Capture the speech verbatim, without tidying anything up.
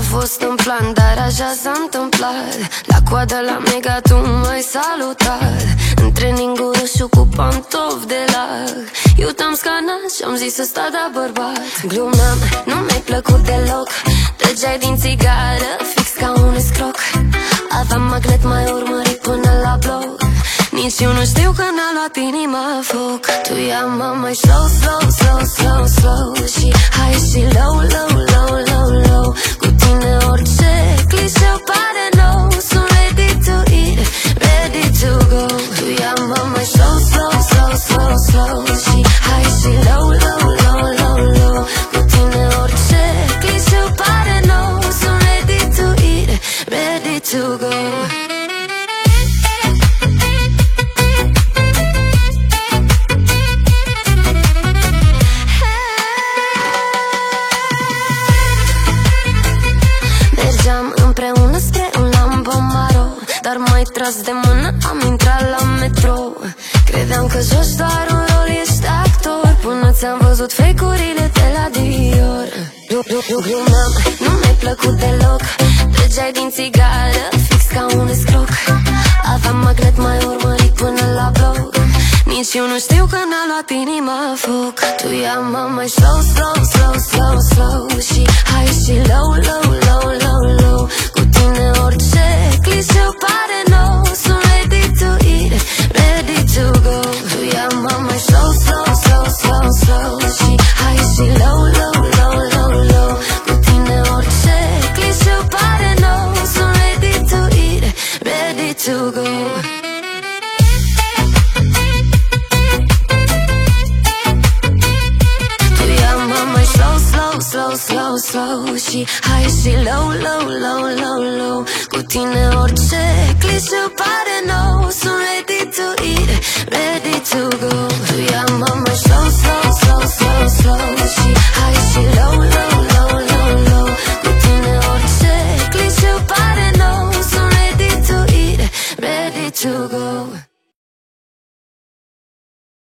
fost în plan, dar așa s-a întâmplat. La coadă la mega tu m-ai salutat. În training urâșul cu pantofi de lag. Eu te-am scanat și-am zis să sta de bărbat. Glumeam, nu mi-ai plăcut deloc. Trăgeai din țigară, fix ca un escroc. Aveam magnet, mai urmărit până la bloc. Nici eu nu știu că n-a luat inima foc. Tu ia-mă mai slow, slow, slow, slow, slow. Și hai și low, low, low, low, low. Cu tine orice clișeu pare nou. Sunt ready to eat, ready to go. Tu ia-mă mai slow, slow, slow, slow, slow. Și hai și low, low, low, low, low. Cu tine orice clișeu pare nou. Sunt ready to eat, ready to go. Împreună spre un Lambo Maro, dar mai tras de mână am intrat la metro. Credeam că joci doar un rol, ești actor, până ți-am văzut fake-urile de la Dior. Glumeam, nu mi-ai plăcut deloc. Trăgeai din țigară, fix ca un escroc. Aveam magnet, mai urmărit până la bloc. Nici eu nu știu că n-a luat inima foc. Tu ia-mă mai slow, slow, slow, slow, slow. Și hai și low, low, low, low, low. Cu tine orice clișeu pare nou. Sunt ready to eat, ready to go. Tu ia-mă mai slow, slow, slow, slow, slow. Și hai și low, low, low, low, low. Cu tine orice clișeu pare nou. Sunt ready to eat, ready to go. Slow, slow, slow. Și hai și low, low, low, low, low. Cu tine orice clișeu pare